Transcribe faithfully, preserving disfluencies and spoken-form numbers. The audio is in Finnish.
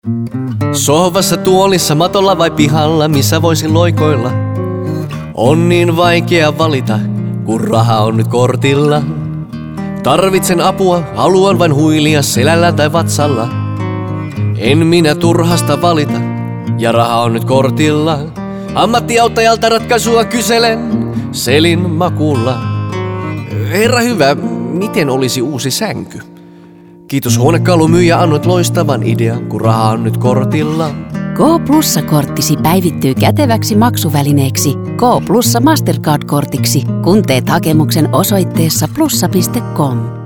Sohvassa, tuolissa, matolla vai pihalla, missä voisin loikoilla? On niin vaikea valita, kun raha on nyt kortilla. Tarvitsen apua, haluan vain huilia selällä tai vatsalla. En minä turhasta valita, ja raha on nyt kortilla. Ammattiauttajalta ratkaisua kyselen, selin makulla. Herra hyvä, miten olisi uusi sänky? Kiitos huonekalumyyjä, annoit loistavan idean, kun raha on nyt kortilla. Go Plussa-korttisi päivittyy käteväksi maksuvälineeksi Go Plussa Mastercard-kortiksi, kun teet hakemuksen osoitteessa plussa piste com.